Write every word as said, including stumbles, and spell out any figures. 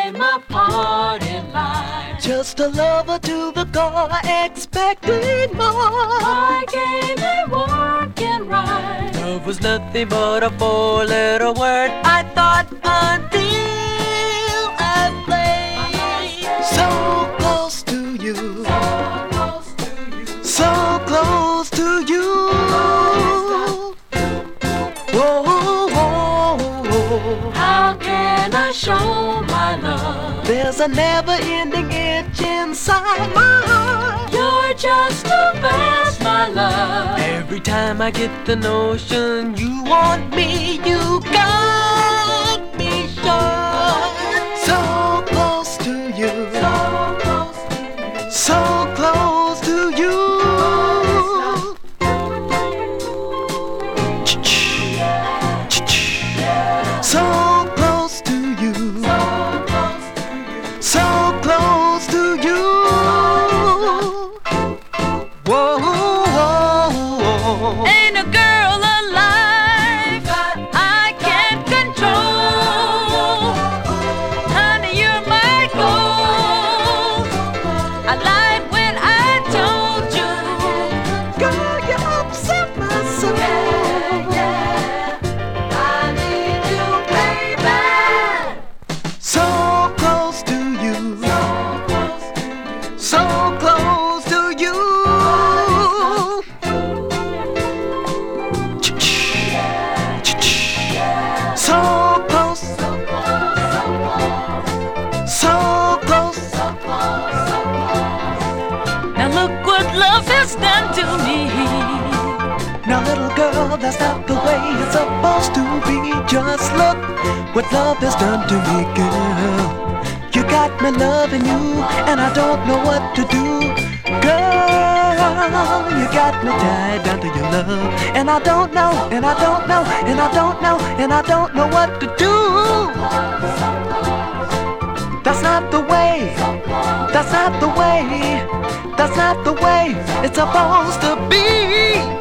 in my party line. Just a lover to the core, expecting more. My game ain't working right. Love was nothing but a four-letter word, I thought, until I played so close to you, so close to you. Whoa, whoa, whoa. How can I show my love? There's a never-ending itch inside my heart. You're just the best, my love. Every time I get the notion you want me, you got me sure. So close to you, so close to you. So close to you, so close to you. Whoa, whoa, whoa. Ain't a girl alive I can't control. Honey, you're my goal. I lied when I told you. Girl, you upset my soul. Yeah, yeah. I need you, baby. So close to you, so close to you. So close, so close. Now look what love has done to me. Now little girl, that's not the way it's supposed to be. Just look what love has done to me, girl. You got me loving you, and I don't know what to do. Girl, you got me tied down to your love, and I don't know, and I don't know, and I don't know, and I don't know what to do. That's not the way, that's not the way, that's not the way it's supposed to be.